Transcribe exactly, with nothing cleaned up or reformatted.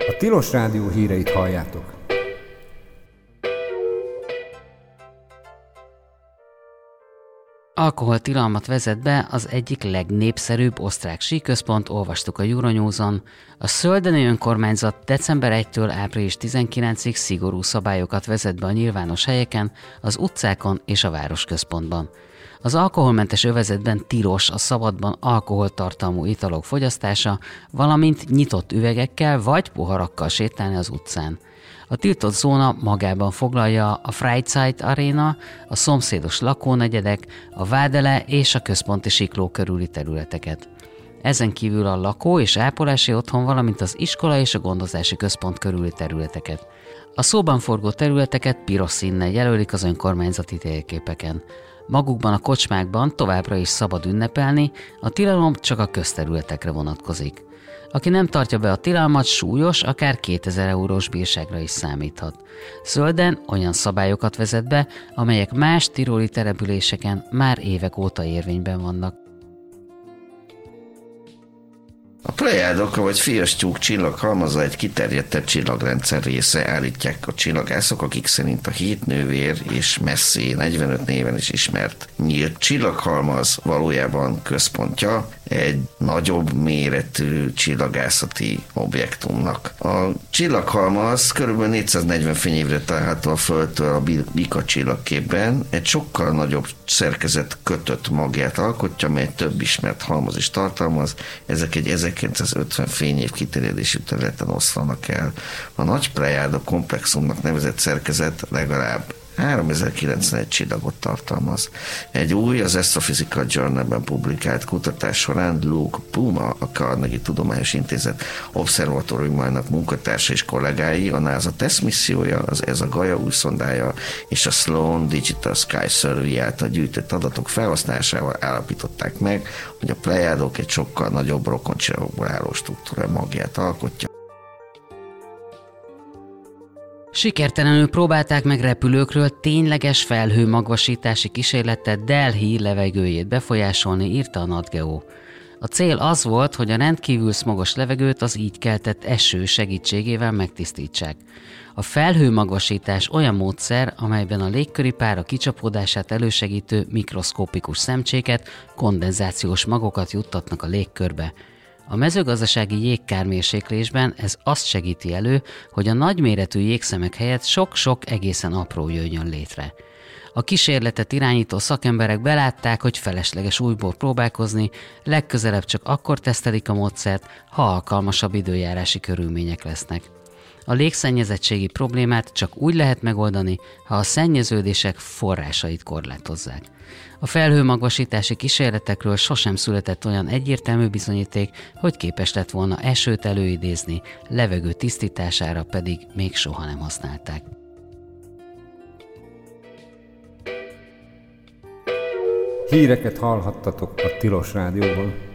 A Tilos Rádió híreit halljátok. Alkoholtilalmat vezet be az egyik legnépszerűbb osztrák síközpont, olvastuk a Euronews-on. A szöldeni önkormányzat december elsejétől április tizenkilencedikéig szigorú szabályokat vezet be a nyilvános helyeken, az utcákon és a városközpontban. Az alkoholmentes övezetben tilos a szabadban alkoholtartalmú italok fogyasztása, valamint nyitott üvegekkel vagy poharakkal sétálni az utcán. A tiltott zóna magában foglalja a Freizeit Arena, a szomszédos lakónegyedek, a Vádele és a központi Sikló körüli területeket. Ezen kívül a lakó- és ápolási otthon, valamint az iskola és a gondozási központ körüli területeket. A szóban forgó területeket piros színnel jelölik az önkormányzati térképeken. Magukban a kocsmákban továbbra is szabad ünnepelni, a tilalom csak a közterületekre vonatkozik. Aki nem tartja be a tilalmat, súlyos, akár kétezer eurós bírságra is számíthat. Zölden olyan szabályokat vezet be, amelyek más tiroli településeken már évek óta érvényben vannak. A Plejádok, vagy Fiastyúk csillaghalmaza egy kiterjedtebb csillagrendszer része, állítják a csillagászok, akik szerint a hét nővér és messzé negyvenöt néven is ismert nyílt csillaghalmaz valójában központja egy nagyobb méretű csillagászati objektumnak. A csillaghalmaz kb. négyszáznegyven fényévre található a Földtől a Bika csillagképben, egy sokkal nagyobb szerkezet kötött magját alkotja, mely több ismert halmaz is tartalmaz, ezek egy ezerkilencszázötven fényév kiterjedésű területen oszlanak el. A nagy Plejádok komplexumnak nevezett szerkezet legalább háromezer-kilencvenegy csillagot tartalmaz. Egy új, az Astrophysical Journal-ben publikált kutatás során Luke Puma, a Carnegie Tudományos Intézet obszervatóriumának munkatársa és kollégái, a NASA TESS missziója, az e es á Gaia új szondája és a Sloan Digital Sky Survey által gyűjtött adatok felhasználásával állapították meg, hogy a Plejádok egy sokkal nagyobb rokoncsillagokból álló struktúra magját alkotja. Sikertelenül próbálták meg repülőkről tényleges felhőmagvasítási kísérletet Delhi levegőjét befolyásolni, írta a NatGeo. A cél az volt, hogy a rendkívül szmogos levegőt az így keltett eső segítségével megtisztítsák. A felhőmagvasítás olyan módszer, amelyben a légköri pára kicsapódását elősegítő mikroszkópikus szemcséket, kondenzációs magokat juttatnak a légkörbe. A mezőgazdasági jégkármérséklésben ez azt segíti elő, hogy a nagyméretű jégszemek helyett sok-sok egészen apró jöjjön létre. A kísérletet irányító szakemberek belátták, hogy felesleges újból próbálkozni, legközelebb csak akkor tesztelik a módszert, ha alkalmasabb időjárási körülmények lesznek. A légszennyezettségi problémát csak úgy lehet megoldani, ha a szennyeződések forrásait korlátozzák. A felhőmagvasítási kísérletekről sosem született olyan egyértelmű bizonyíték, hogy képes lett volna esőt előidézni, levegő tisztítására pedig még soha nem használták. Híreket hallhattatok a Tilos Rádióban.